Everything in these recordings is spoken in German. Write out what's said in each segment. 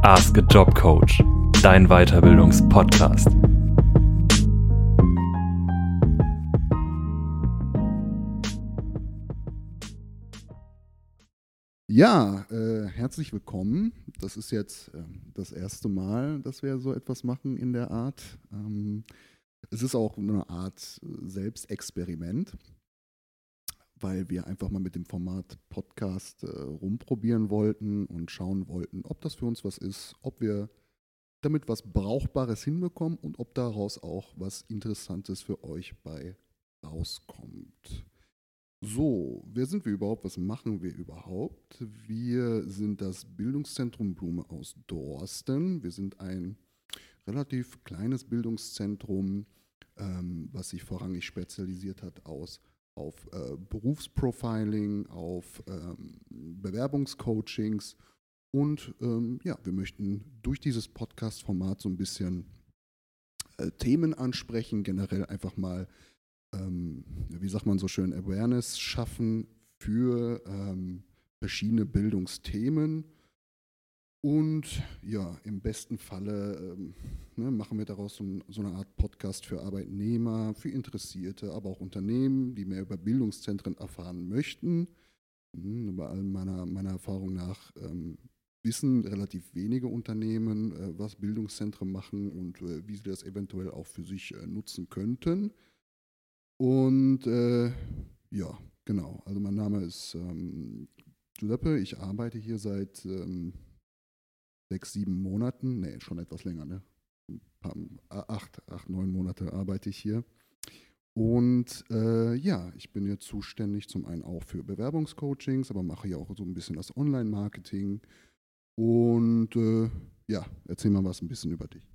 Ask a Job Coach, dein Weiterbildungspodcast. Ja, herzlich willkommen. Das ist jetzt das erste Mal, dass wir so etwas machen in der Art. Es ist auch eine Art Selbstexperiment, weil wir einfach mal mit dem Format Podcast rumprobieren wollten und schauen wollten, ob das für uns was ist, ob wir damit was Brauchbares hinbekommen und ob daraus auch was Interessantes für euch bei rauskommt. So, wer sind wir überhaupt? Was machen wir überhaupt? Wir sind das Bildungszentrum Blume aus Dorsten. Wir sind ein relativ kleines Bildungszentrum, was sich vorrangig spezialisiert hat auf Berufsprofiling, auf Bewerbungscoachings. Und ja, wir möchten durch dieses Podcast-Format so ein bisschen Themen ansprechen, generell einfach mal wie sagt man so schön, Awareness schaffen für verschiedene Bildungsthemen. Und ja, im besten Falle machen wir daraus so eine Art Podcast für Arbeitnehmer, für Interessierte, aber auch Unternehmen, die mehr über Bildungszentren erfahren möchten. Bei all meiner Erfahrung nach wissen relativ wenige Unternehmen, was Bildungszentren machen und wie sie das eventuell auch für sich nutzen könnten. Und ja, genau. Also mein Name ist Giuseppe. Ich arbeite hier seit 6, 7 Monaten. Nee, schon etwas länger, ne? 9 Monate arbeite ich hier. Und ja, ich bin hier zuständig zum einen auch für Bewerbungscoachings, aber mache hier auch so ein bisschen das Online-Marketing. Und ja, erzähl mal was ein bisschen über dich.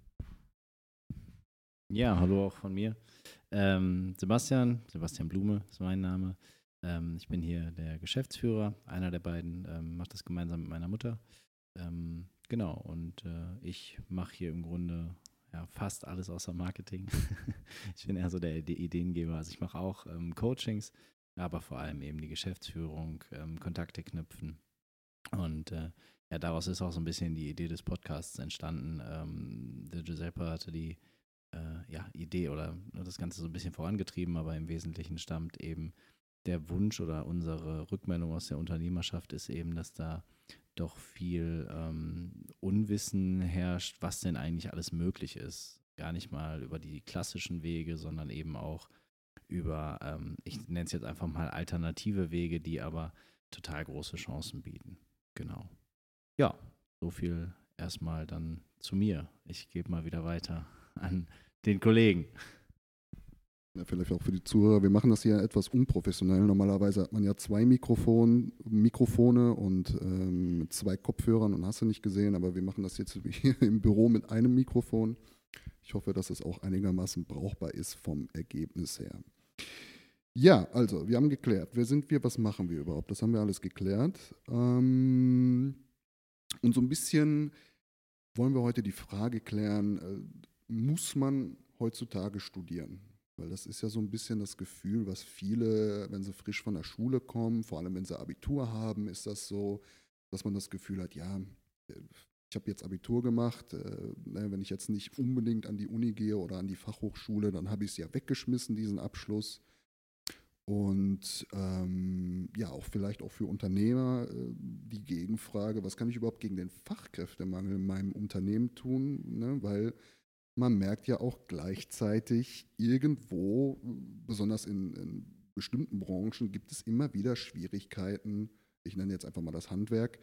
Ja, hallo auch von mir. Sebastian Blume ist mein Name. Ich bin hier der Geschäftsführer, einer der beiden, macht das gemeinsam mit meiner Mutter. Genau, und ich mache hier im Grunde fast alles außer Marketing. Ich bin eher so der Ideengeber. Also ich mache auch Coachings, aber vor allem eben die Geschäftsführung, Kontakte knüpfen. Und daraus ist auch so ein bisschen die Idee des Podcasts entstanden. Der Giuseppe hatte die Idee oder das Ganze so ein bisschen vorangetrieben, aber im Wesentlichen stammt eben der Wunsch oder unsere Rückmeldung aus der Unternehmerschaft ist eben, dass da doch viel Unwissen herrscht, was denn eigentlich alles möglich ist. Gar nicht mal über die klassischen Wege, sondern eben auch über, ich nenne es jetzt einfach mal alternative Wege, die aber total große Chancen bieten. Genau. Ja, so viel erstmal dann zu mir. Ich gebe mal wieder weiter an den Kollegen. Ja, vielleicht auch für die Zuhörer, wir machen das hier etwas unprofessionell. Normalerweise hat man ja 2 Mikrofone und 2 Kopfhörern und hast du nicht gesehen, aber wir machen das jetzt hier im Büro mit einem Mikrofon. Ich hoffe, dass es auch einigermaßen brauchbar ist vom Ergebnis her. Ja, also, wir haben geklärt, wer sind wir, was machen wir überhaupt? Das haben wir alles geklärt. Und so ein bisschen wollen wir heute die Frage klären, muss man heutzutage studieren? Weil das ist ja so ein bisschen das Gefühl, was viele, wenn sie frisch von der Schule kommen, vor allem wenn sie Abitur haben, ist das so, dass man das Gefühl hat, ja, ich habe jetzt Abitur gemacht, wenn ich jetzt nicht unbedingt an die Uni gehe oder an die Fachhochschule, dann habe ich es ja weggeschmissen, diesen Abschluss. Und ja, auch vielleicht auch für Unternehmer die Gegenfrage, was kann ich überhaupt gegen den Fachkräftemangel in meinem Unternehmen tun? Ne? Weil man merkt ja auch gleichzeitig irgendwo, besonders in bestimmten Branchen, gibt es immer wieder Schwierigkeiten, ich nenne jetzt einfach mal das Handwerk,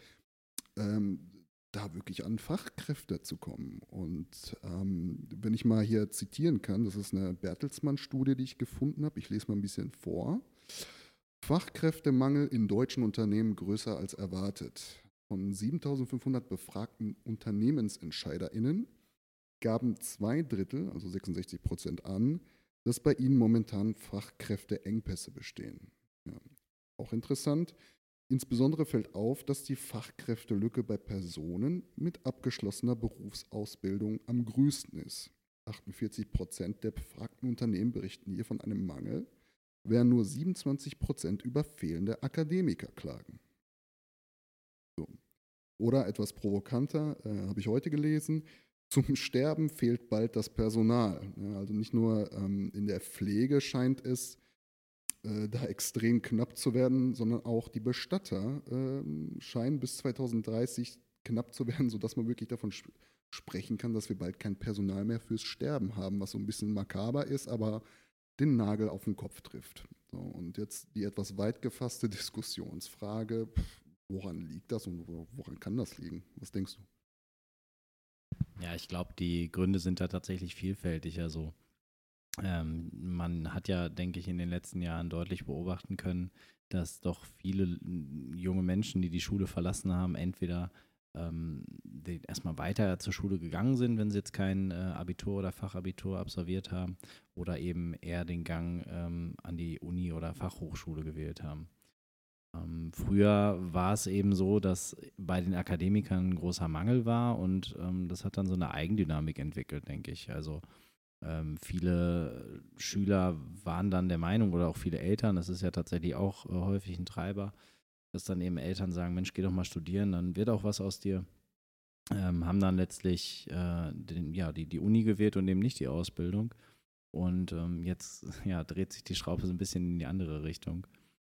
da wirklich an Fachkräfte zu kommen. Und wenn ich mal hier zitieren kann, das ist eine Bertelsmann-Studie, die ich gefunden habe, ich lese mal ein bisschen vor. Fachkräftemangel in deutschen Unternehmen größer als erwartet. Von 7.500 befragten UnternehmensentscheiderInnen gaben 2/3, also 66%, an, dass bei ihnen momentan Fachkräfteengpässe bestehen. Ja, auch interessant. Insbesondere fällt auf, dass die Fachkräftelücke bei Personen mit abgeschlossener Berufsausbildung am größten ist. 48% der befragten Unternehmen berichten hier von einem Mangel, während nur 27% über fehlende Akademiker klagen. So. Oder etwas provokanter, habe ich heute gelesen, zum Sterben fehlt bald das Personal. Ja, also nicht nur in der Pflege scheint es da extrem knapp zu werden, sondern auch die Bestatter scheinen bis 2030 knapp zu werden, sodass man wirklich davon sprechen kann, dass wir bald kein Personal mehr fürs Sterben haben, was so ein bisschen makaber ist, aber den Nagel auf den Kopf trifft. So, und jetzt die etwas weit gefasste Diskussionsfrage, woran liegt das und woran kann das liegen? Was denkst du? Ja, ich glaube, die Gründe sind da tatsächlich vielfältig. Also man hat ja, denke ich, in den letzten Jahren deutlich beobachten können, dass doch viele junge Menschen, die die Schule verlassen haben, entweder die erstmal weiter zur Schule gegangen sind, wenn sie jetzt kein Abitur oder Fachabitur absolviert haben, oder eben eher den Gang an die Uni oder Fachhochschule gewählt haben. Früher war es eben so, dass bei den Akademikern ein großer Mangel war und das hat dann so eine Eigendynamik entwickelt, denke ich. Also viele Schüler waren dann der Meinung oder auch viele Eltern, das ist ja tatsächlich auch häufig ein Treiber, dass dann eben Eltern sagen, Mensch, geh doch mal studieren, dann wird auch was aus dir. Haben dann letztlich die Uni gewählt und eben nicht die Ausbildung. Und jetzt dreht sich die Schraube so ein bisschen in die andere Richtung.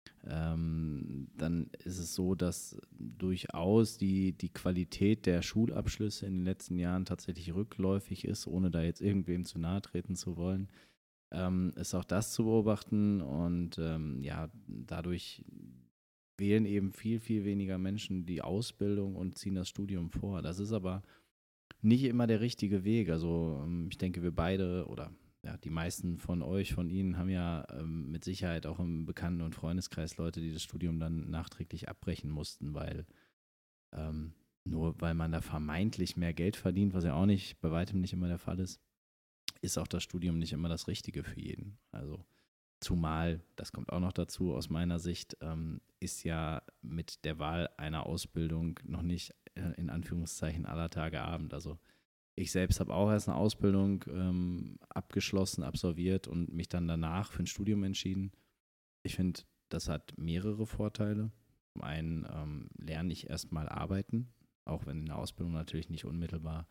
Dann ist es so, dass durchaus die Qualität der Schulabschlüsse in den letzten Jahren tatsächlich rückläufig ist, ohne da jetzt irgendwem zu nahe treten zu wollen. Ist auch das zu beobachten und dadurch wählen eben viel, viel weniger Menschen die Ausbildung und ziehen das Studium vor. Das ist aber nicht immer der richtige Weg. Also ich denke, wir beide oder ja, die meisten von euch, von Ihnen haben ja mit Sicherheit auch im Bekannten- und Freundeskreis Leute, die das Studium dann nachträglich abbrechen mussten, weil nur weil man da vermeintlich mehr Geld verdient, was ja auch nicht, bei weitem nicht immer der Fall ist, ist auch das Studium nicht immer das Richtige für jeden. Also zumal, das kommt auch noch dazu aus meiner Sicht, ist ja mit der Wahl einer Ausbildung noch nicht in Anführungszeichen aller Tage Abend. Also ich selbst habe auch erst eine Ausbildung abgeschlossen, absolviert und mich dann danach für ein Studium entschieden. Ich finde, das hat mehrere Vorteile. Zum einen lerne ich erstmal arbeiten, auch wenn in der Ausbildung natürlich nicht unmittelbar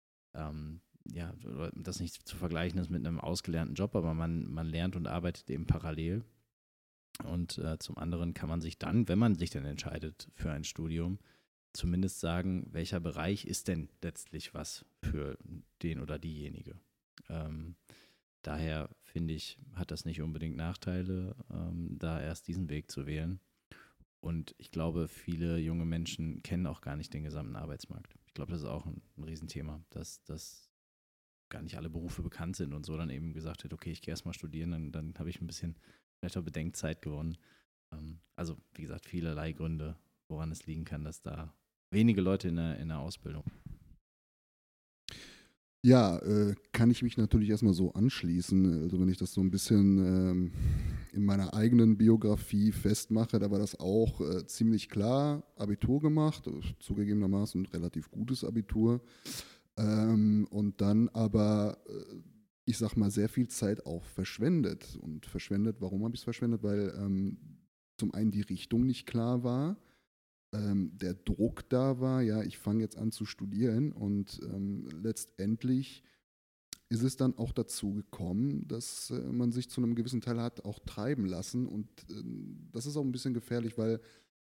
das nicht zu vergleichen ist mit einem ausgelernten Job, aber man lernt und arbeitet eben parallel. Und zum anderen kann man sich dann, wenn man sich dann entscheidet für ein Studium, zumindest sagen, welcher Bereich ist denn letztlich was für den oder diejenige. Daher finde ich, hat das nicht unbedingt Nachteile, da erst diesen Weg zu wählen. Und ich glaube, viele junge Menschen kennen auch gar nicht den gesamten Arbeitsmarkt. Ich glaube, das ist auch ein Riesenthema, dass gar nicht alle Berufe bekannt sind und so dann eben gesagt wird, okay, ich gehe erstmal studieren, dann habe ich ein bisschen vielleicht auch Bedenkzeit gewonnen. Also, wie gesagt, vielerlei Gründe, woran es liegen kann, dass da wenige Leute in der Ausbildung. Ja, kann ich mich natürlich erstmal so anschließen. Also wenn ich das so ein bisschen in meiner eigenen Biografie festmache, da war das auch ziemlich klar. Abitur gemacht, zugegebenermaßen ein relativ gutes Abitur. Und dann aber, ich sag mal, sehr viel Zeit auch verschwendet. Und verschwendet, warum habe ich es verschwendet? Weil zum einen die Richtung nicht klar war, der Druck da war, ja, ich fange jetzt an zu studieren und letztendlich ist es dann auch dazu gekommen, dass man sich zu einem gewissen Teil hat auch treiben lassen und das ist auch ein bisschen gefährlich, weil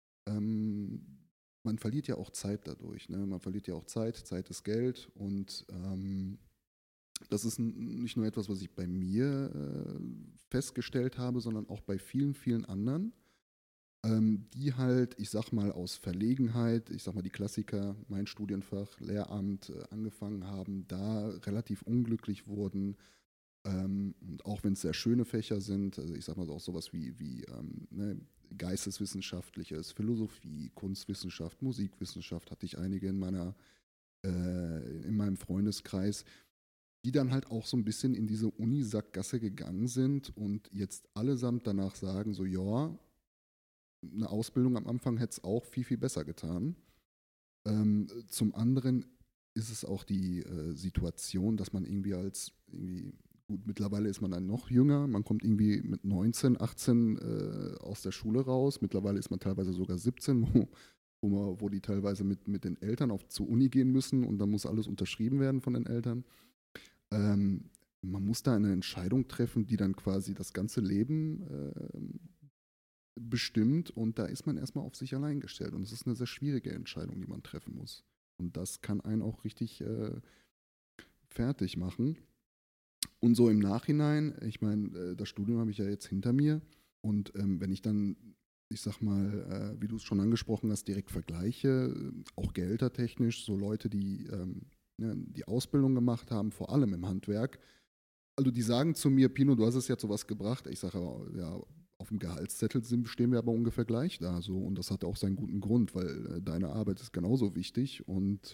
man verliert ja auch Zeit dadurch, ne? Man verliert ja auch Zeit ist Geld und das ist nicht nur etwas, was ich bei mir festgestellt habe, sondern auch bei vielen, vielen anderen, die halt, ich sag mal, aus Verlegenheit, ich sag mal, die Klassiker, mein Studienfach, Lehramt, angefangen haben, da relativ unglücklich wurden. Und auch wenn es sehr schöne Fächer sind, also ich sag mal auch sowas wie ne, Geisteswissenschaftliches, Philosophie, Kunstwissenschaft, Musikwissenschaft, hatte ich einige in meinem Freundeskreis, die dann halt auch so ein bisschen in diese Uni-Sackgasse gegangen sind und jetzt allesamt danach sagen, so ja, eine Ausbildung am Anfang hätte es auch viel, viel besser getan. Zum anderen ist es auch die Situation, dass man gut, mittlerweile ist man dann noch jünger, man kommt irgendwie mit 19, 18 aus der Schule raus, mittlerweile ist man teilweise sogar 17, wo wo die teilweise mit den Eltern zur Uni gehen müssen und dann muss alles unterschrieben werden von den Eltern. Man muss da eine Entscheidung treffen, die dann quasi das ganze Leben bestimmt und da ist man erstmal auf sich allein gestellt und es ist eine sehr schwierige Entscheidung, die man treffen muss. Und das kann einen auch richtig fertig machen. Und so im Nachhinein, ich meine, das Studium habe ich ja jetzt hinter mir und wenn ich dann, ich sag mal, wie du es schon angesprochen hast, direkt vergleiche, auch gehältertechnisch, so Leute, die die Ausbildung gemacht haben, vor allem im Handwerk, also die sagen zu mir, Pino, du hast es jetzt sowas gebracht. Ich sage, ja, auf dem Gehaltszettel stehen wir aber ungefähr gleich da. So. Und das hat auch seinen guten Grund, weil deine Arbeit ist genauso wichtig und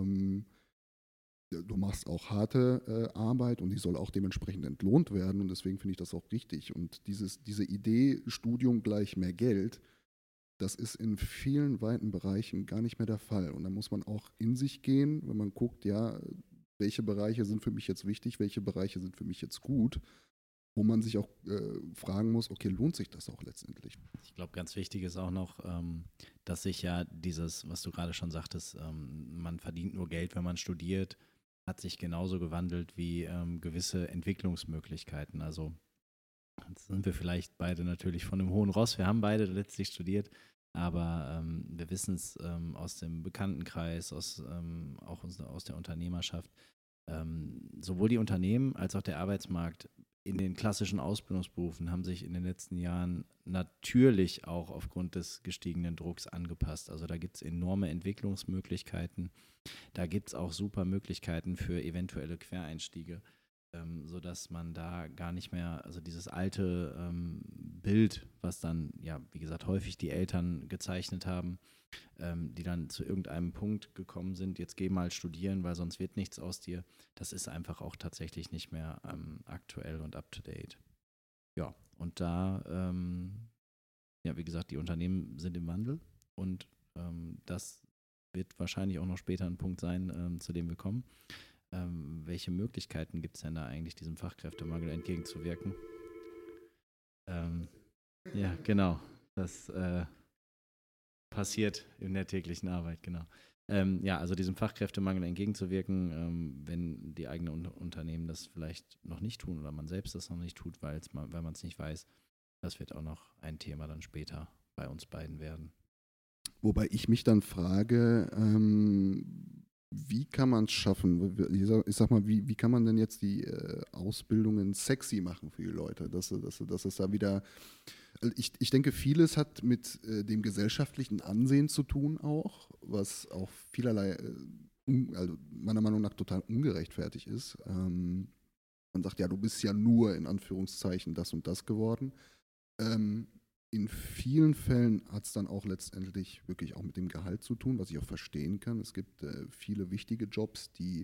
du machst auch harte Arbeit und die soll auch dementsprechend entlohnt werden. Und deswegen finde ich das auch richtig. Und diese Idee, Studium gleich mehr Geld, das ist in vielen weiten Bereichen gar nicht mehr der Fall. Und da muss man auch in sich gehen, wenn man guckt, ja, welche Bereiche sind für mich jetzt wichtig, welche Bereiche sind für mich jetzt gut, wo man sich auch fragen muss, okay, lohnt sich das auch letztendlich? Ich glaube, ganz wichtig ist auch noch, dass sich ja dieses, was du gerade schon sagtest, man verdient nur Geld, wenn man studiert, hat sich genauso gewandelt wie gewisse Entwicklungsmöglichkeiten. Also jetzt sind wir vielleicht beide natürlich von einem hohen Ross. Wir haben beide letztlich studiert, aber wir wissen es aus dem Bekanntenkreis, auch aus der Unternehmerschaft. Sowohl die Unternehmen als auch der Arbeitsmarkt in den klassischen Ausbildungsberufen haben sich in den letzten Jahren natürlich auch aufgrund des gestiegenen Drucks angepasst. Also da gibt es enorme Entwicklungsmöglichkeiten. Da gibt es auch super Möglichkeiten für eventuelle Quereinstiege, sodass man da gar nicht mehr, also dieses alte Bild, was dann, ja, wie gesagt, häufig die Eltern gezeichnet haben, die dann zu irgendeinem Punkt gekommen sind, jetzt geh mal studieren, weil sonst wird nichts aus dir. Das ist einfach auch tatsächlich nicht mehr aktuell und up-to-date. Ja, und da, ja, wie gesagt, die Unternehmen sind im Wandel und das wird wahrscheinlich auch noch später ein Punkt sein, zu dem wir kommen. Welche Möglichkeiten gibt es denn da eigentlich, diesem Fachkräftemangel entgegenzuwirken? Ja, genau. Das passiert in der täglichen Arbeit, genau. Ja, also diesem Fachkräftemangel entgegenzuwirken, wenn die eigenen Unternehmen das vielleicht noch nicht tun oder man selbst das noch nicht tut, weil man es nicht weiß, das wird auch noch ein Thema dann später bei uns beiden werden. Wobei ich mich dann frage, wie kann man es schaffen? Ich sag mal, wie kann man denn jetzt die Ausbildungen sexy machen für die Leute? Dass es da wieder. Also ich denke, vieles hat mit dem gesellschaftlichen Ansehen zu tun auch, was auch vielerlei, also meiner Meinung nach total ungerechtfertigt ist. Man sagt, ja, du bist ja nur in Anführungszeichen das und das geworden. In vielen Fällen hat es dann auch letztendlich wirklich auch mit dem Gehalt zu tun, was ich auch verstehen kann. Es gibt viele wichtige Jobs, die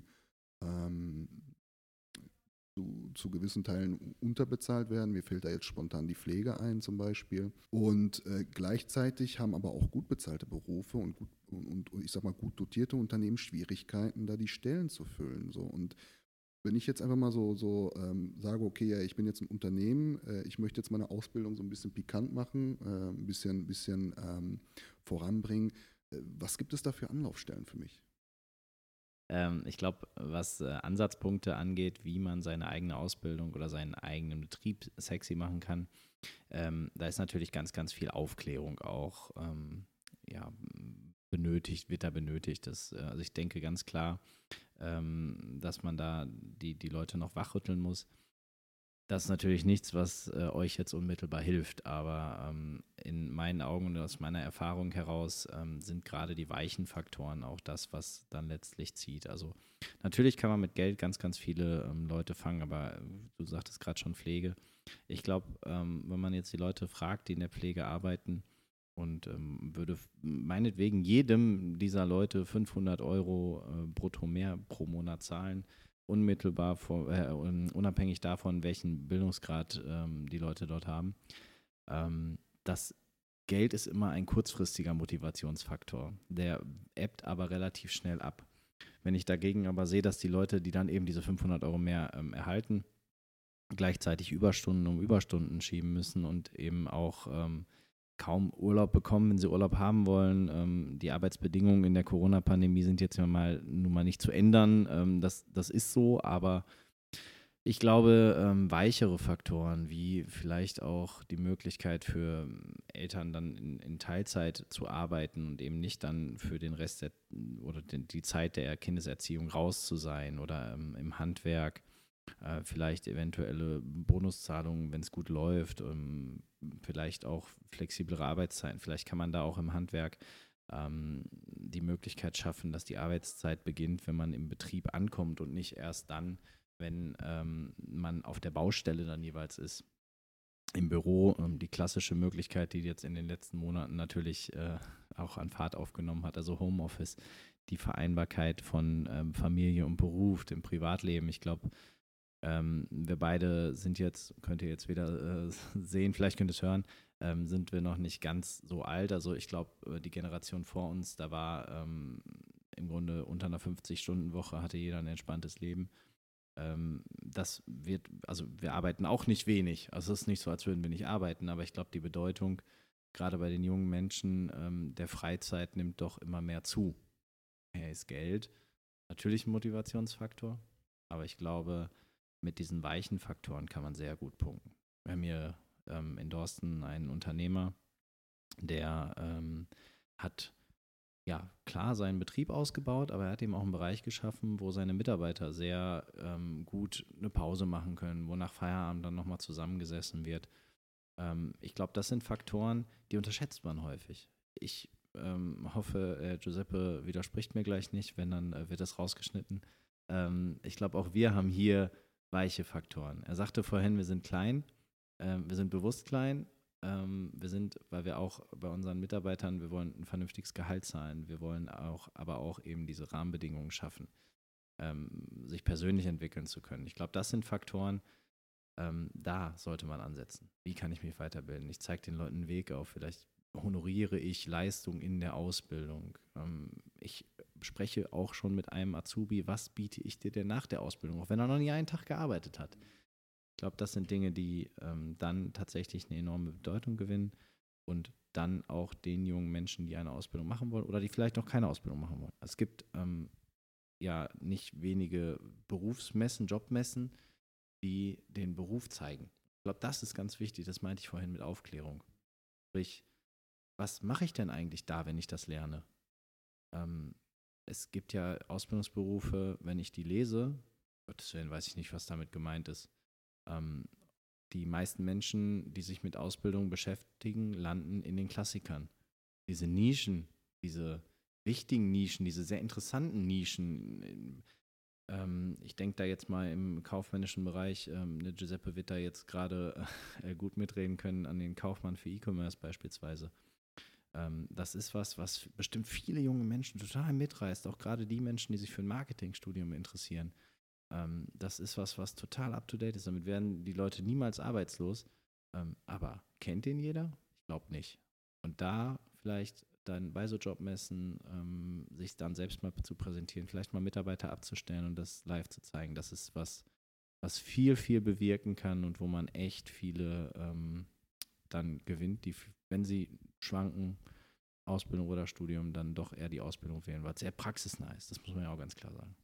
zu gewissen Teilen unterbezahlt werden. Mir fällt da jetzt spontan die Pflege ein zum Beispiel. Und gleichzeitig haben aber auch gut bezahlte Berufe und ich sag mal gut dotierte Unternehmen Schwierigkeiten, da die Stellen zu füllen. So. Und wenn ich jetzt einfach mal so sage, okay, ja, ich bin jetzt ein Unternehmen, ich möchte jetzt meine Ausbildung so ein bisschen pikant machen, ein bisschen voranbringen, was gibt es da für Anlaufstellen für mich? Ich glaube, was Ansatzpunkte angeht, wie man seine eigene Ausbildung oder seinen eigenen Betrieb sexy machen kann, da ist natürlich ganz, ganz viel Aufklärung auch ja, wird da benötigt. Also ich denke ganz klar, dass man da die Leute noch wachrütteln muss. Das ist natürlich nichts, was euch jetzt unmittelbar hilft, aber in meinen Augen und aus meiner Erfahrung heraus sind gerade die weichen Faktoren auch das, was dann letztlich zieht. Also natürlich kann man mit Geld ganz, ganz viele Leute fangen, aber du sagtest gerade schon Pflege. Ich glaube, wenn man jetzt die Leute fragt, die in der Pflege arbeiten und würde meinetwegen jedem dieser Leute 500 € brutto mehr pro Monat zahlen, unmittelbar unabhängig davon, welchen Bildungsgrad die Leute dort haben. Das Geld ist immer ein kurzfristiger Motivationsfaktor. Der ebbt aber relativ schnell ab. Wenn ich dagegen aber sehe, dass die Leute, die dann eben diese 500 € mehr erhalten, gleichzeitig Überstunden um Überstunden schieben müssen und eben auch kaum Urlaub bekommen, wenn sie Urlaub haben wollen. Die Arbeitsbedingungen in der Corona-Pandemie sind jetzt nun mal nicht zu ändern. Das ist so, aber ich glaube, weichere Faktoren wie vielleicht auch die Möglichkeit für Eltern dann in Teilzeit zu arbeiten und eben nicht dann für den Rest oder die Zeit der Kindeserziehung raus zu sein oder im Handwerk, vielleicht eventuelle Bonuszahlungen, wenn es gut läuft, vielleicht auch flexiblere Arbeitszeiten. Vielleicht kann man da auch im Handwerk die Möglichkeit schaffen, dass die Arbeitszeit beginnt, wenn man im Betrieb ankommt und nicht erst dann, wenn man auf der Baustelle dann jeweils ist. Im Büro die klassische Möglichkeit, die jetzt in den letzten Monaten natürlich auch an Fahrt aufgenommen hat, also Homeoffice, die Vereinbarkeit von Familie und Beruf, dem Privatleben. Ich glaube, wir beide sind jetzt, könnt ihr jetzt wieder sehen, vielleicht könnt ihr es hören, sind wir noch nicht ganz so alt. Also ich glaube, die Generation vor uns, da war im Grunde unter einer 50-Stunden-Woche hatte jeder ein entspanntes Leben. Also wir arbeiten auch nicht wenig. Also es ist nicht so, als würden wir nicht arbeiten, aber ich glaube, die Bedeutung, gerade bei den jungen Menschen, der Freizeit nimmt doch immer mehr zu. Daher ist Geld natürlich ein Motivationsfaktor, aber ich glaube, mit diesen weichen Faktoren kann man sehr gut punkten. Wir haben hier in Dorsten einen Unternehmer, der hat ja, klar seinen Betrieb ausgebaut, aber er hat eben auch einen Bereich geschaffen, wo seine Mitarbeiter sehr gut eine Pause machen können, wo nach Feierabend dann nochmal zusammengesessen wird. Ich glaube, das sind Faktoren, die unterschätzt man häufig. Ich hoffe, Giuseppe widerspricht mir gleich nicht, wenn dann wird das rausgeschnitten. Ich glaube, auch wir haben hier weiche Faktoren. Er sagte vorhin, wir sind klein, wir sind bewusst klein. Wir sind, weil wir auch bei unseren Mitarbeitern, wir wollen ein vernünftiges Gehalt zahlen, wir wollen aber auch eben diese Rahmenbedingungen schaffen, sich persönlich entwickeln zu können. Ich glaube, das sind Faktoren, da sollte man ansetzen. Wie kann ich mich weiterbilden? Ich zeige den Leuten einen Weg auf, vielleicht honoriere ich Leistung in der Ausbildung. Ich spreche auch schon mit einem Azubi, was biete ich dir denn nach der Ausbildung, auch wenn er noch nie einen Tag gearbeitet hat. Ich glaube, das sind Dinge, die dann tatsächlich eine enorme Bedeutung gewinnen und dann auch den jungen Menschen, die eine Ausbildung machen wollen oder die vielleicht noch keine Ausbildung machen wollen. Es gibt ja nicht wenige Berufsmessen, Jobmessen, die den Beruf zeigen. Ich glaube, das ist ganz wichtig, das meinte ich vorhin mit Aufklärung. Sprich, was mache ich denn eigentlich da, wenn ich das lerne? Es gibt ja Ausbildungsberufe, wenn ich die lese, Gottes Willen weiß ich nicht, was damit gemeint ist. Die meisten Menschen, die sich mit Ausbildung beschäftigen, landen in den Klassikern. Diese Nischen, diese wichtigen Nischen, diese sehr interessanten Nischen. Ich denke da jetzt mal im kaufmännischen Bereich, Giuseppe wird da jetzt gerade gut mitreden können an den Kaufmann für E-Commerce beispielsweise. Das ist was bestimmt viele junge Menschen total mitreißt, auch gerade die Menschen, die sich für ein Marketingstudium interessieren. Das ist was total up-to-date ist. Damit werden die Leute niemals arbeitslos. Aber kennt den jeder? Ich glaube nicht. Und da vielleicht dann bei so Jobmessen sich dann selbst mal zu präsentieren, vielleicht mal Mitarbeiter abzustellen und das live zu zeigen, das ist was viel, viel bewirken kann und wo man echt viele dann gewinnt, die, wenn sie schwanken, Ausbildung oder Studium, dann doch eher die Ausbildung wählen, weil es sehr praxisnah ist. Das muss man ja auch ganz klar sagen.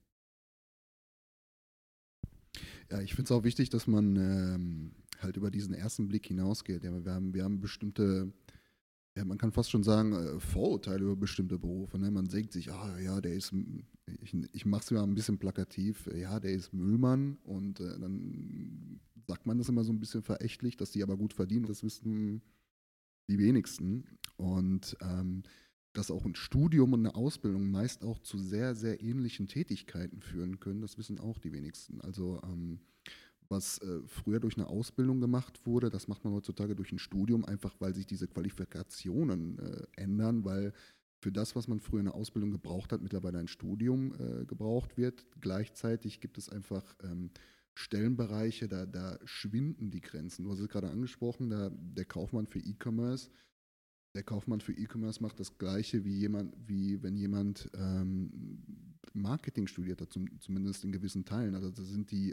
Ja, ich finde es auch wichtig, dass man halt über diesen ersten Blick hinausgeht. Ja, wir haben bestimmte, ja, man kann fast schon sagen, Vorurteile über bestimmte Berufe. Ne? Man denkt sich, ja, der ist, ich mache es mir ein bisschen plakativ, ja, der ist Müllmann und dann sagt man das immer so ein bisschen verächtlich, dass die aber gut verdienen. Das wissen die wenigsten. Und dass auch ein Studium und eine Ausbildung meist auch zu sehr, sehr ähnlichen Tätigkeiten führen können, das wissen auch die wenigsten. Also was früher durch eine Ausbildung gemacht wurde, das macht man heutzutage durch ein Studium, einfach weil sich diese Qualifikationen ändern, weil für das, was man früher in der Ausbildung gebraucht hat, mittlerweile ein Studium gebraucht wird. Gleichzeitig gibt es einfach Stellenbereiche, da schwinden die Grenzen. Du hast es gerade angesprochen, der Kaufmann für E-Commerce. Der Kaufmann für E-Commerce macht das Gleiche wie wenn jemand Marketing studiert hat, zumindest in gewissen Teilen. Also das sind die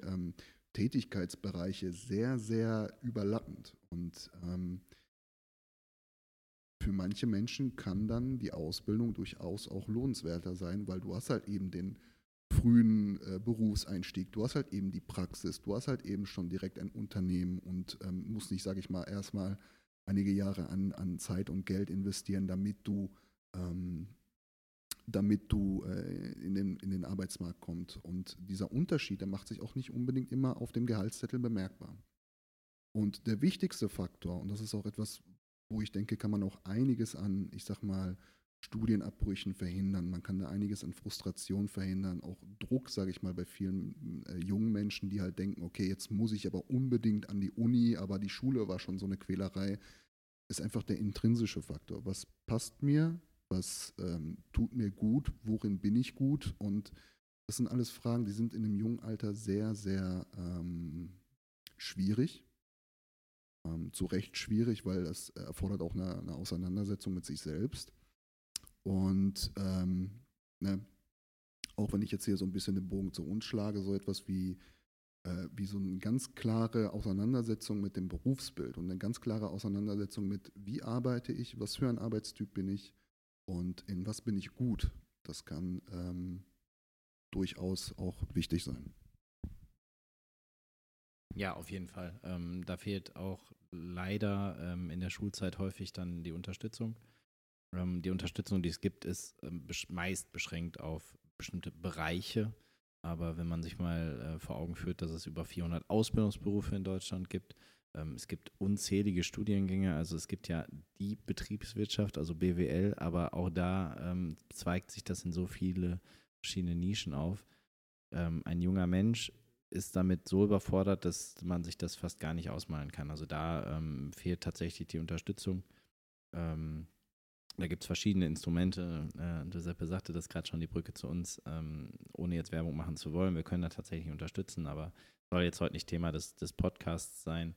Tätigkeitsbereiche sehr, sehr überlappend. Und für manche Menschen kann dann die Ausbildung durchaus auch lohnenswerter sein, weil du hast halt eben den frühen Berufseinstieg, du hast halt eben die Praxis, du hast halt eben schon direkt ein Unternehmen und musst nicht, sage ich mal, erstmal einige Jahre an Zeit und Geld investieren, damit du in den Arbeitsmarkt kommst. Und dieser Unterschied, der macht sich auch nicht unbedingt immer auf dem Gehaltszettel bemerkbar. Und der wichtigste Faktor, und das ist auch etwas, wo ich denke, kann man auch einiges an, ich sag mal, Studienabbrüchen verhindern. Man kann da einiges an Frustration verhindern, auch Druck, sage ich mal, bei vielen jungen Menschen, die halt denken, okay, jetzt muss ich aber unbedingt an die Uni, aber die Schule war schon so eine Quälerei, ist einfach der intrinsische Faktor. Was passt mir? Was tut mir gut? Worin bin ich gut? Und das sind alles Fragen, die sind in einem jungen Alter sehr, sehr schwierig. Zu Recht schwierig, weil das erfordert auch eine Auseinandersetzung mit sich selbst. Und auch wenn ich jetzt hier so ein bisschen den Bogen zu uns schlage, so etwas wie so eine ganz klare Auseinandersetzung mit dem Berufsbild und eine ganz klare Auseinandersetzung mit, wie arbeite ich, was für ein Arbeitstyp bin ich und in was bin ich gut. Das kann durchaus auch wichtig sein. Ja, auf jeden Fall. Da fehlt auch leider in der Schulzeit häufig dann die Unterstützung. Die Unterstützung, die es gibt, ist meist beschränkt auf bestimmte Bereiche. Aber wenn man sich mal vor Augen führt, dass es über 400 Ausbildungsberufe in Deutschland gibt, es gibt unzählige Studiengänge, also es gibt ja die Betriebswirtschaft, also BWL, aber auch da zweigt sich das in so viele verschiedene Nischen auf. Ein junger Mensch ist damit so überfordert, dass man sich das fast gar nicht ausmalen kann. Also da fehlt tatsächlich die Unterstützung. Da gibt es verschiedene Instrumente. Giuseppe sagte das gerade schon, die Brücke zu uns, ohne jetzt Werbung machen zu wollen. Wir können da tatsächlich unterstützen, aber soll jetzt heute nicht Thema des Podcasts sein.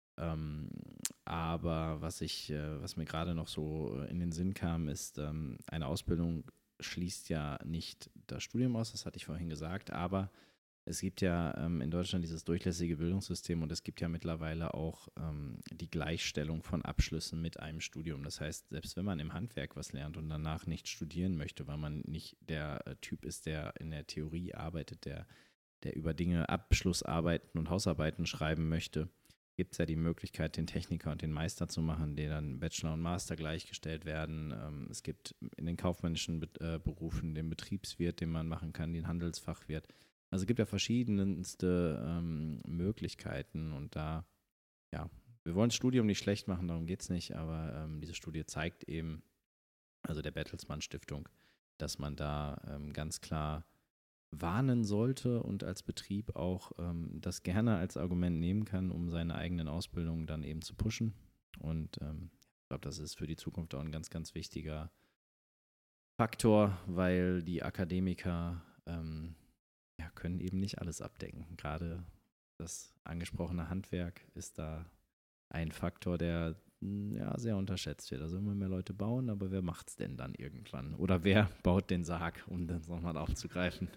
Aber was mir gerade noch so in den Sinn kam, ist, eine Ausbildung schließt ja nicht das Studium aus, das hatte ich vorhin gesagt, aber es gibt ja in Deutschland dieses durchlässige Bildungssystem und es gibt ja mittlerweile auch die Gleichstellung von Abschlüssen mit einem Studium. Das heißt, selbst wenn man im Handwerk was lernt und danach nicht studieren möchte, weil man nicht der Typ ist, der in der Theorie arbeitet, der über Dinge Abschlussarbeiten und Hausarbeiten schreiben möchte, gibt es ja die Möglichkeit, den Techniker und den Meister zu machen, die dann Bachelor und Master gleichgestellt werden. Es gibt in den kaufmännischen Berufen den Betriebswirt, den man machen kann, den Handelsfachwirt. Also es gibt ja verschiedenste Möglichkeiten und da, ja, wir wollen das Studium nicht schlecht machen, darum geht es nicht, aber diese Studie zeigt eben, also der Bertelsmann Stiftung, dass man da ganz klar warnen sollte und als Betrieb auch das gerne als Argument nehmen kann, um seine eigenen Ausbildungen dann eben zu pushen. Und ich glaube, das ist für die Zukunft auch ein ganz, ganz wichtiger Faktor, weil die Akademiker können eben nicht alles abdecken. Gerade das angesprochene Handwerk ist da ein Faktor, der sehr unterschätzt wird. Also immer mehr Leute bauen, aber wer macht es denn dann irgendwann? Oder wer baut den Sarg, um das nochmal aufzugreifen?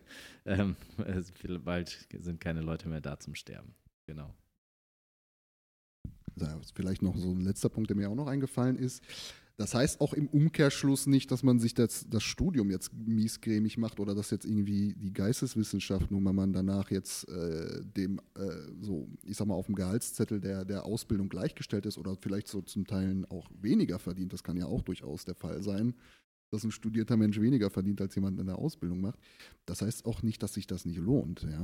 Bald sind keine Leute mehr da zum Sterben. Genau. Vielleicht noch so ein letzter Punkt, der mir auch noch eingefallen ist. Das heißt auch im Umkehrschluss nicht, dass man sich das Studium jetzt miesgrämig macht oder dass jetzt irgendwie die Geisteswissenschaft, nur weil man danach jetzt ich sag mal, auf dem Gehaltszettel der Ausbildung gleichgestellt ist oder vielleicht so zum Teil auch weniger verdient. Das kann ja auch durchaus der Fall sein, dass ein studierter Mensch weniger verdient, als jemand in der Ausbildung macht. Das heißt auch nicht, dass sich das nicht lohnt. Ja?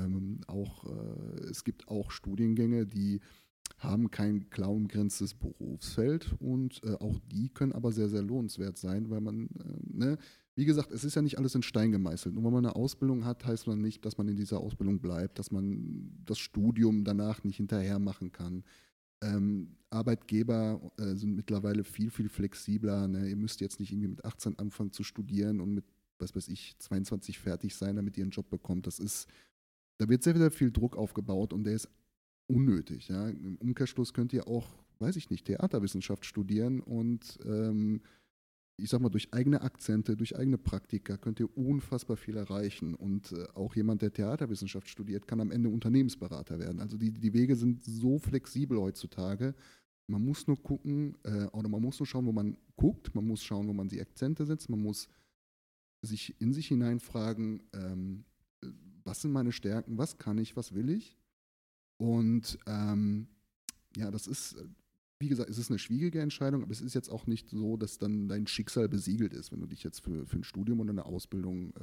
Es gibt auch Studiengänge, die haben kein klar umgrenztes Berufsfeld und auch die können aber sehr, sehr lohnenswert sein, weil man, wie gesagt, es ist ja nicht alles in Stein gemeißelt. Nur weil man eine Ausbildung hat, heißt man nicht, dass man in dieser Ausbildung bleibt, dass man das Studium danach nicht hinterher machen kann. Arbeitgeber sind mittlerweile viel, viel flexibler. Ne? Ihr müsst jetzt nicht irgendwie mit 18 anfangen zu studieren und mit, 22 fertig sein, damit ihr einen Job bekommt. Da wird sehr, sehr viel Druck aufgebaut und der ist unnötig. Ja? Im Umkehrschluss könnt ihr auch, weiß ich nicht, Theaterwissenschaft studieren und ich sag mal, durch eigene Akzente, durch eigene Praktika könnt ihr unfassbar viel erreichen. Und auch jemand, der Theaterwissenschaft studiert, kann am Ende Unternehmensberater werden. Also die Wege sind so flexibel heutzutage Man muss nur gucken, oder man muss nur schauen, wo man guckt, man muss schauen, wo man die Akzente setzt, man muss sich in sich hineinfragen, was sind meine Stärken, was kann ich, was will ich? Und ja, das ist, wie gesagt, es ist eine schwierige Entscheidung, aber es ist jetzt auch nicht so, dass dann dein Schicksal besiegelt ist, wenn du dich jetzt für ein Studium oder eine Ausbildung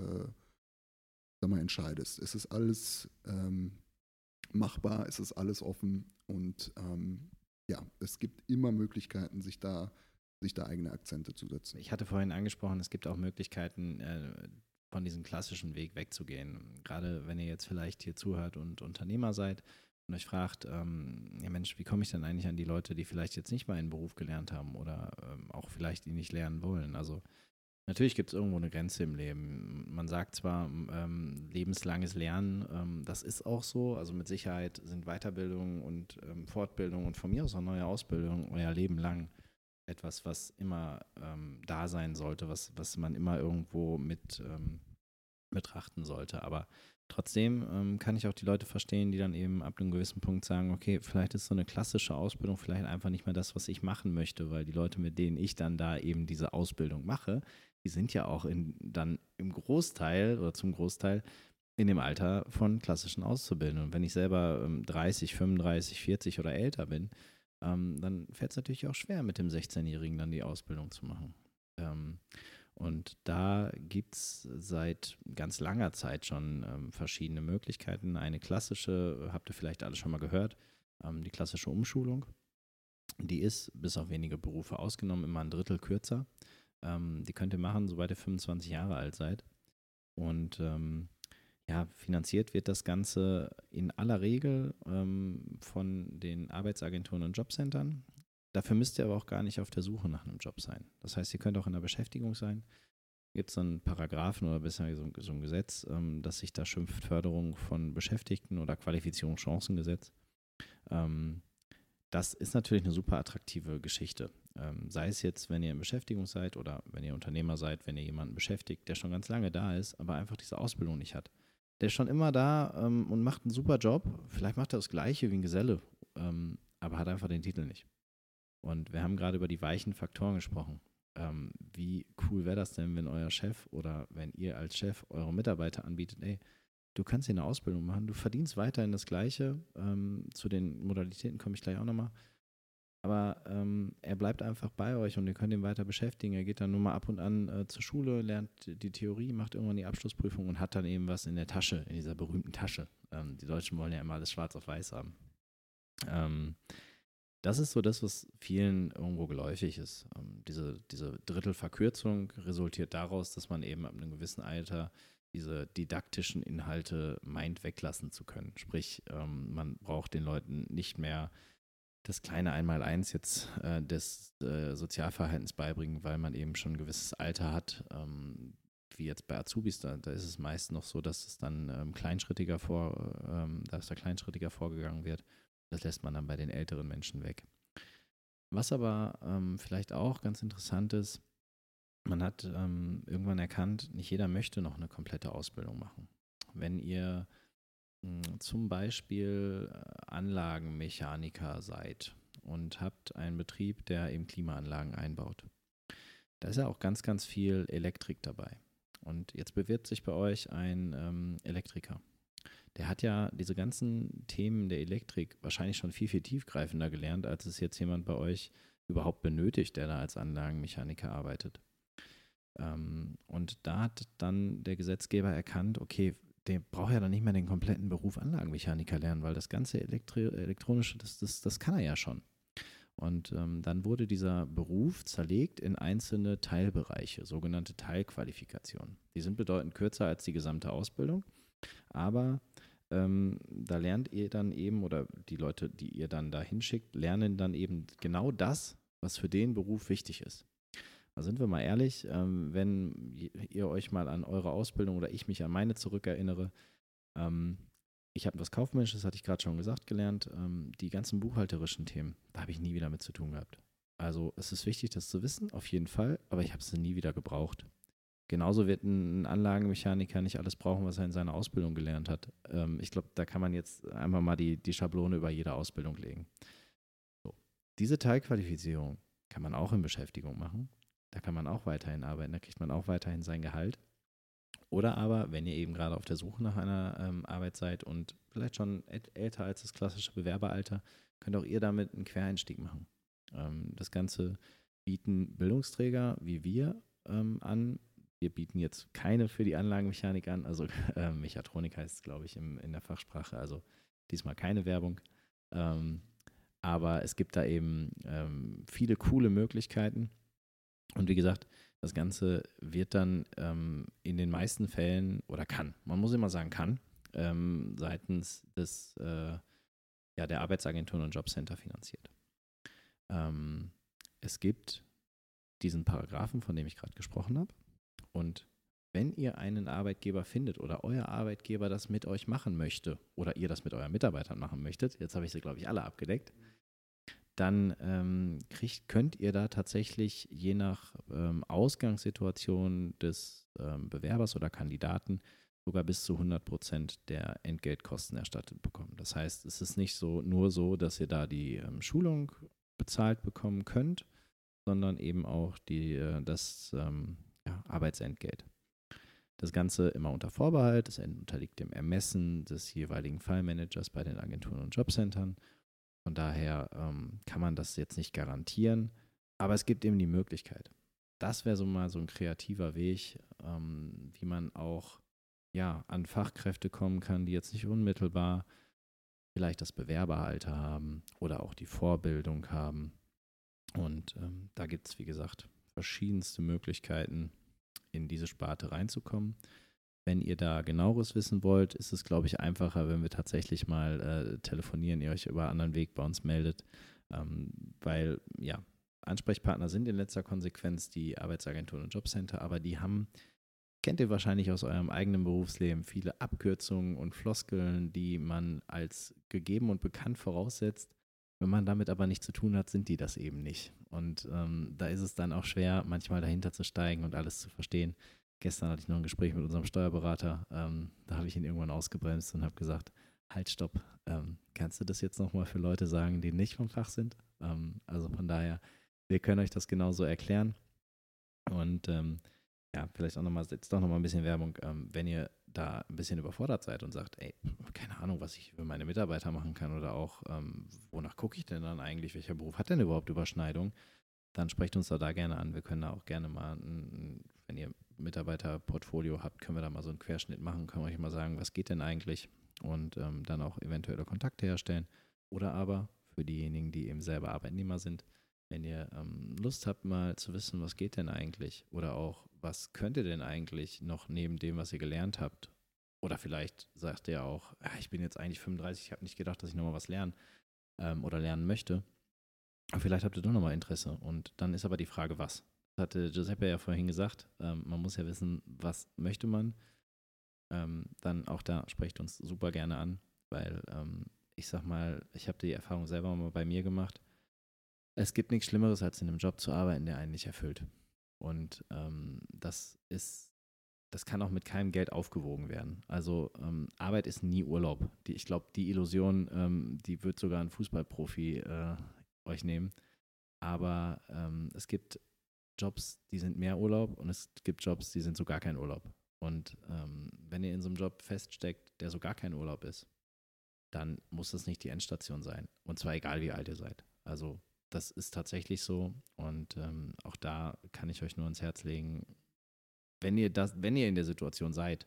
sag mal, entscheidest. Es ist alles machbar, es ist alles offen und ja, es gibt immer Möglichkeiten, sich da eigene Akzente zu setzen. Ich hatte vorhin angesprochen, es gibt auch Möglichkeiten, von diesem klassischen Weg wegzugehen. Gerade wenn ihr jetzt vielleicht hier zuhört und Unternehmer seid und euch fragt, ja Mensch, wie komme ich denn eigentlich an die Leute, die vielleicht jetzt nicht mal einen Beruf gelernt haben oder auch vielleicht ihn nicht lernen wollen? Also natürlich gibt es irgendwo eine Grenze im Leben. Man sagt zwar lebenslanges Lernen, das ist auch so. Also mit Sicherheit sind Weiterbildung und Fortbildung und von mir aus auch neue Ausbildung euer Leben lang etwas, was immer da sein sollte, was man immer irgendwo mit betrachten sollte. Aber trotzdem kann ich auch die Leute verstehen, die dann eben ab einem gewissen Punkt sagen, okay, vielleicht ist so eine klassische Ausbildung vielleicht einfach nicht mehr das, was ich machen möchte, weil die Leute, mit denen ich dann da eben diese Ausbildung mache, die sind ja auch dann im Großteil oder zum Großteil in dem Alter von klassischen Auszubildenden. Und wenn ich selber 30, 35, 40 oder älter bin, dann fällt es natürlich auch schwer, mit dem 16-Jährigen dann die Ausbildung zu machen. Und da gibt es seit ganz langer Zeit schon verschiedene Möglichkeiten. Eine klassische, habt ihr vielleicht alle schon mal gehört, die klassische Umschulung. Die ist, bis auf wenige Berufe ausgenommen, immer ein Drittel kürzer. Die könnt ihr machen, sobald ihr 25 Jahre alt seid. Und ja, finanziert wird das Ganze in aller Regel von den Arbeitsagenturen und Jobcentern. Dafür müsst ihr aber auch gar nicht auf der Suche nach einem Job sein. Das heißt, ihr könnt auch in der Beschäftigung sein. Gibt es so einen Paragraphen oder besser so ein Gesetz, das sich da schimpft, Förderung von Beschäftigten oder Qualifizierungschancengesetz. Das ist natürlich eine super attraktive Geschichte. Sei es jetzt, wenn ihr in Beschäftigung seid oder wenn ihr Unternehmer seid, wenn ihr jemanden beschäftigt, der schon ganz lange da ist, aber einfach diese Ausbildung nicht hat. Der ist schon immer da und macht einen super Job. Vielleicht macht er das Gleiche wie ein Geselle, aber hat einfach den Titel nicht. Und wir haben gerade über die weichen Faktoren gesprochen. Wie cool wäre das denn, wenn euer Chef oder wenn ihr als Chef eure Mitarbeiter anbietet, ey, du kannst hier eine Ausbildung machen, du verdienst weiterhin das Gleiche. Zu den Modalitäten komme ich gleich auch nochmal. Aber er bleibt einfach bei euch und ihr könnt ihn weiter beschäftigen. Er geht dann nur mal ab und an zur Schule, lernt die Theorie, macht irgendwann die Abschlussprüfung und hat dann eben was in der Tasche, in dieser berühmten Tasche. Die Deutschen wollen ja immer alles schwarz auf weiß haben. Das ist so das, was vielen irgendwo geläufig ist. Diese Drittelverkürzung resultiert daraus, dass man eben ab einem gewissen Alter diese didaktischen Inhalte meint, weglassen zu können. Sprich, man braucht den Leuten nicht mehr das kleine Einmaleins jetzt des Sozialverhaltens beibringen, weil man eben schon ein gewisses Alter hat, wie jetzt bei Azubis, da ist es meist noch so, dass es dann kleinschrittiger vorgegangen wird. Das lässt man dann bei den älteren Menschen weg. Was aber vielleicht auch ganz interessant ist, man hat irgendwann erkannt, nicht jeder möchte noch eine komplette Ausbildung machen. Wenn ihr zum Beispiel Anlagenmechaniker seid und habt einen Betrieb, der eben Klimaanlagen einbaut, da ist ja auch ganz, ganz viel Elektrik dabei. Und jetzt bewirbt sich bei euch ein Elektriker. Der hat ja diese ganzen Themen der Elektrik wahrscheinlich schon viel, viel tiefgreifender gelernt, als es jetzt jemand bei euch überhaupt benötigt, der da als Anlagenmechaniker arbeitet. Und da hat dann der Gesetzgeber erkannt, okay, der braucht ja dann nicht mehr den kompletten Beruf Anlagenmechaniker lernen, weil das ganze Elektronische, das kann er ja schon. Und dann wurde dieser Beruf zerlegt in einzelne Teilbereiche, sogenannte Teilqualifikationen. Die sind bedeutend kürzer als die gesamte Ausbildung, aber da lernt ihr dann eben, oder die Leute, die ihr dann da hinschickt, lernen dann eben genau das, was für den Beruf wichtig ist. Da sind wir mal ehrlich, wenn ihr euch mal an eure Ausbildung oder ich mich an meine zurückerinnere, ich habe was Kaufmännisches, hatte ich gerade schon gesagt, gelernt. Die ganzen buchhalterischen Themen, da habe ich nie wieder mit zu tun gehabt. Also es ist wichtig, das zu wissen, auf jeden Fall, aber ich habe es nie wieder gebraucht. Genauso wird ein Anlagenmechaniker nicht alles brauchen, was er in seiner Ausbildung gelernt hat. Ich glaube, da kann man jetzt einmal mal die Schablone über jede Ausbildung legen. So. diese Teilqualifizierung kann man auch in Beschäftigung machen. Da kann man auch weiterhin arbeiten, da kriegt man auch weiterhin sein Gehalt. Oder aber, wenn ihr eben gerade auf der Suche nach einer Arbeit seid und vielleicht schon älter als das klassische Bewerberalter, könnt auch ihr damit einen Quereinstieg machen. Das Ganze bieten Bildungsträger wie wir an. Wir bieten jetzt keine für die Anlagenmechanik an, also Mechatronik heißt es, glaube ich, in der Fachsprache, also diesmal keine Werbung. Aber es gibt da eben viele coole Möglichkeiten. Und wie gesagt, das Ganze wird dann in den meisten Fällen oder man muss immer sagen kann, seitens der Arbeitsagenturen und Jobcenter finanziert. Es gibt diesen Paragraphen, von dem ich gerade gesprochen habe. Und wenn ihr einen Arbeitgeber findet oder euer Arbeitgeber das mit euch machen möchte oder ihr das mit euren Mitarbeitern machen möchtet, jetzt habe ich sie, glaube ich, alle abgedeckt, dann könnt ihr da tatsächlich je nach Ausgangssituation des Bewerbers oder Kandidaten sogar bis zu 100% der Entgeltkosten erstattet bekommen. Das heißt, es ist nicht nur so, dass ihr da die Schulung bezahlt bekommen könnt, sondern eben auch das Arbeitsentgelt. Das Ganze immer unter Vorbehalt, es unterliegt dem Ermessen des jeweiligen Fallmanagers bei den Agenturen und Jobcentern. Von daher kann man das jetzt nicht garantieren, aber es gibt eben die Möglichkeit. Das wäre so mal so ein kreativer Weg, wie man auch an Fachkräfte kommen kann, die jetzt nicht unmittelbar vielleicht das Bewerberalter haben oder auch die Vorbildung haben. Und da gibt es, wie gesagt, verschiedenste Möglichkeiten, in diese Sparte reinzukommen. Wenn ihr da genaueres wissen wollt, ist es, glaube ich, einfacher, wenn wir tatsächlich mal telefonieren, ihr euch über einen anderen Weg bei uns meldet, weil Ansprechpartner sind in letzter Konsequenz die Arbeitsagenturen und Jobcenter, aber die kennt ihr wahrscheinlich aus eurem eigenen Berufsleben, viele Abkürzungen und Floskeln, die man als gegeben und bekannt voraussetzt. Wenn man damit aber nichts zu tun hat, sind die das eben nicht. Und da ist es dann auch schwer, manchmal dahinter zu steigen und alles zu verstehen. Gestern hatte ich noch ein Gespräch mit unserem Steuerberater. Da habe ich ihn irgendwann ausgebremst und habe gesagt, halt, stopp. Kannst du das jetzt nochmal für Leute sagen, die nicht vom Fach sind? Also von daher, wir können euch das genauso erklären. Und vielleicht auch jetzt doch nochmal ein bisschen Werbung, wenn ihr da ein bisschen überfordert seid und sagt, ey, keine Ahnung, was ich für meine Mitarbeiter machen kann oder auch, wonach gucke ich denn dann eigentlich, welcher Beruf hat denn überhaupt Überschneidung, dann sprecht uns da gerne an. Wir können da auch gerne mal, wenn ihr Mitarbeiterportfolio habt, können wir da mal so einen Querschnitt machen, können wir euch mal sagen, was geht denn eigentlich und dann auch eventuelle Kontakte herstellen. Oder aber für diejenigen, die eben selber Arbeitnehmer sind, wenn ihr Lust habt, mal zu wissen, was geht denn eigentlich oder auch, was könnt ihr denn eigentlich noch neben dem, was ihr gelernt habt? Oder vielleicht sagt ihr auch, ich bin jetzt eigentlich 35, ich habe nicht gedacht, dass ich nochmal was lernen oder lernen möchte. Aber vielleicht habt ihr doch nochmal Interesse. Und dann ist aber die Frage, was? Das hatte Giuseppe ja vorhin gesagt. Man muss ja wissen, was möchte man. Dann auch da sprecht uns super gerne an, weil ich sag mal, ich habe die Erfahrung selber mal bei mir gemacht. Es gibt nichts Schlimmeres, als in einem Job zu arbeiten, der einen nicht erfüllt. Und das kann auch mit keinem Geld aufgewogen werden. Also Arbeit ist nie Urlaub. Ich glaube, die Illusion, die wird sogar ein Fußballprofi euch nehmen. Aber es gibt Jobs, die sind mehr Urlaub und es gibt Jobs, die sind so gar kein Urlaub. Und wenn ihr in so einem Job feststeckt, der so gar kein Urlaub ist, dann muss das nicht die Endstation sein. Und zwar egal, wie alt ihr seid. Also das ist tatsächlich so und auch da kann ich euch nur ans Herz legen, wenn ihr in der Situation seid,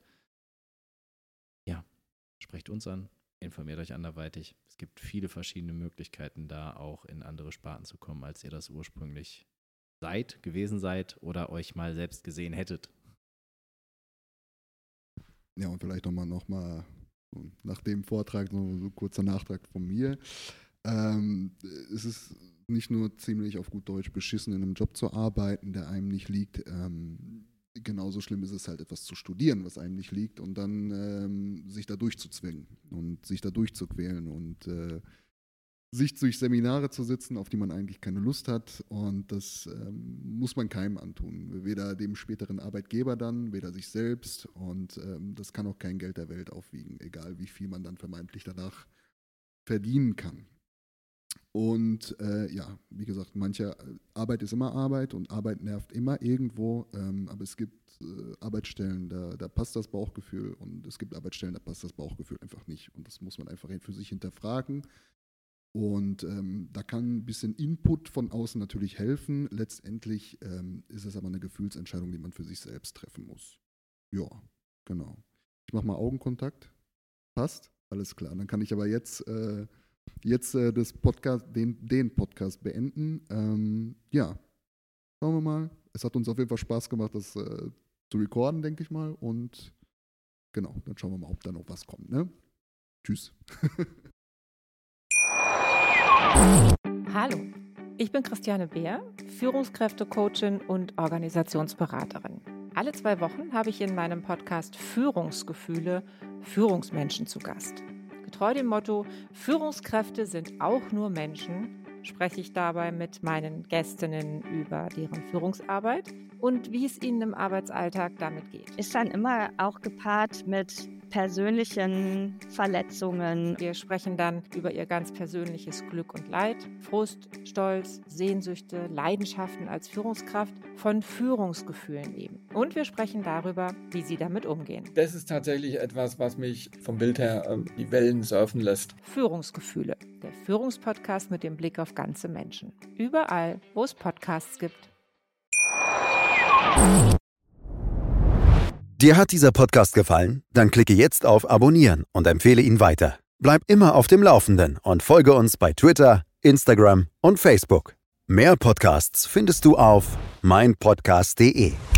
sprecht uns an, informiert euch anderweitig. Es gibt viele verschiedene Möglichkeiten, da auch in andere Sparten zu kommen, als ihr das ursprünglich gewesen seid oder euch mal selbst gesehen hättet. Ja, und vielleicht nochmal nach dem Vortrag, so ein kurzer Nachtrag von mir. Es ist nicht nur ziemlich auf gut Deutsch beschissen, in einem Job zu arbeiten, der einem nicht liegt. Genauso schlimm ist es halt, etwas zu studieren, was einem nicht liegt und dann sich da durchzuzwingen und sich da durchzuquälen und sich durch Seminare zu sitzen, auf die man eigentlich keine Lust hat. Und das muss man keinem antun. Weder dem späteren Arbeitgeber dann, weder sich selbst. Und das kann auch kein Geld der Welt aufwiegen, egal wie viel man dann vermeintlich danach verdienen kann. Und wie gesagt, Arbeit ist immer Arbeit und Arbeit nervt immer irgendwo, aber es gibt Arbeitsstellen, da passt das Bauchgefühl und es gibt Arbeitsstellen, da passt das Bauchgefühl einfach nicht. Und das muss man einfach für sich hinterfragen. Und da kann ein bisschen Input von außen natürlich helfen. Letztendlich ist es aber eine Gefühlsentscheidung, die man für sich selbst treffen muss. Ja, genau. Ich mache mal Augenkontakt. Passt? Alles klar. Dann kann ich aber jetzt das Podcast, den Podcast beenden. Schauen wir mal. Es hat uns auf jeden Fall Spaß gemacht, das zu recorden, denke ich mal. Und genau, dann schauen wir mal, ob da noch was kommt. Ne? Tschüss. Hallo, ich bin Christiane Beer, Führungskräftecoachin und Organisationsberaterin. Alle 2 Wochen habe ich in meinem Podcast Führungsgefühle Führungsmenschen zu Gast. Getreu dem Motto, Führungskräfte sind auch nur Menschen, spreche ich dabei mit meinen Gästinnen über deren Führungsarbeit und wie es ihnen im Arbeitsalltag damit geht. Ist dann immer auch gepaart mit persönlichen Verletzungen. Wir sprechen dann über ihr ganz persönliches Glück und Leid, Frust, Stolz, Sehnsüchte, Leidenschaften als Führungskraft, von Führungsgefühlen eben. Und wir sprechen darüber, wie sie damit umgehen. Das ist tatsächlich etwas, was mich vom Bild her die Wellen surfen lässt. Führungsgefühle, der Führungspodcast mit dem Blick auf ganze Menschen. Überall, wo es Podcasts gibt. Dir hat dieser Podcast gefallen? Dann klicke jetzt auf Abonnieren und empfehle ihn weiter. Bleib immer auf dem Laufenden und folge uns bei Twitter, Instagram und Facebook. Mehr Podcasts findest du auf meinpodcast.de.